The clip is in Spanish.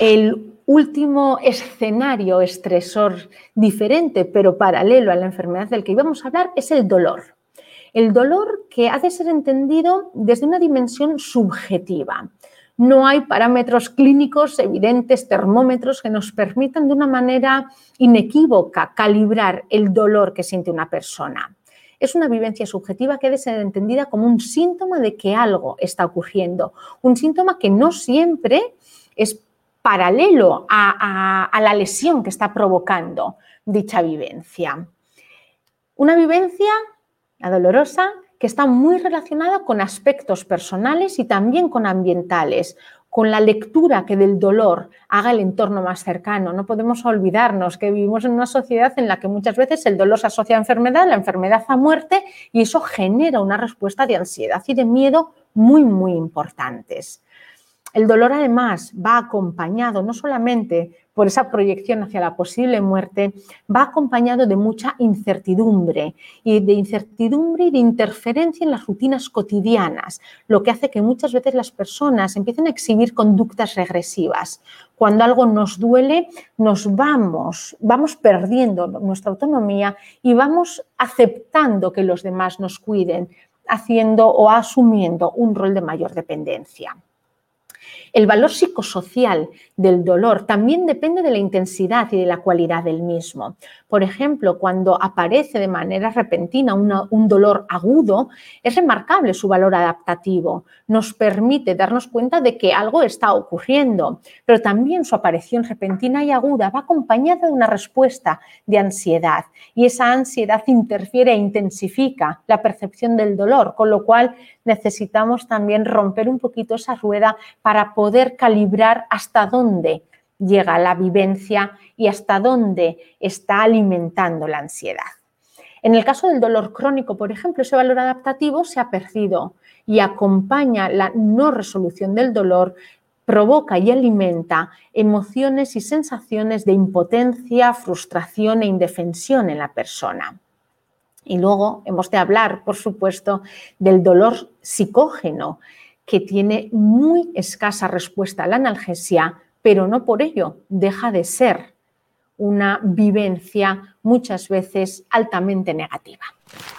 El último escenario estresor diferente, pero paralelo a la enfermedad del que íbamos a hablar, es el dolor. El dolor que ha de ser entendido desde una dimensión subjetiva. No hay parámetros clínicos evidentes, termómetros que nos permitan de una manera inequívoca calibrar el dolor que siente una persona. Es una vivencia subjetiva que debe ser entendida como un síntoma de que algo está ocurriendo, un síntoma que no siempre es paralelo a la lesión que está provocando dicha vivencia. Una vivencia, la dolorosa, que está muy relacionada con aspectos personales y también con ambientales, con la lectura que del dolor haga el entorno más cercano. No podemos olvidarnos que vivimos en una sociedad en la que muchas veces el dolor se asocia a enfermedad, la enfermedad a muerte, y eso genera una respuesta de ansiedad y de miedo muy, muy importantes. El dolor, además, va acompañado no solamente por esa proyección hacia la posible muerte, va acompañado de mucha incertidumbre y de interferencia en las rutinas cotidianas, lo que hace que muchas veces las personas empiecen a exhibir conductas regresivas. Cuando algo nos duele, vamos perdiendo nuestra autonomía y vamos aceptando que los demás nos cuiden, haciendo o asumiendo un rol de mayor dependencia. El valor psicosocial del dolor también depende de la intensidad y de la cualidad del mismo. Por ejemplo, cuando aparece de manera repentina un dolor agudo, es remarcable su valor adaptativo. Nos permite darnos cuenta de que algo está ocurriendo, pero también su aparición repentina y aguda va acompañada de una respuesta de ansiedad, y esa ansiedad interfiere e intensifica la percepción del dolor, con lo cual necesitamos también romper un poquito esa rueda para poder calibrar hasta dónde llega la vivencia y hasta dónde está alimentando la ansiedad. En el caso del dolor crónico, por ejemplo, ese valor adaptativo se ha perdido y acompaña la no resolución del dolor, provoca y alimenta emociones y sensaciones de impotencia, frustración e indefensión en la persona. Y luego hemos de hablar, por supuesto, del dolor psicógeno, que tiene muy escasa respuesta a la analgesia, pero no por ello deja de ser una vivencia muchas veces altamente negativa.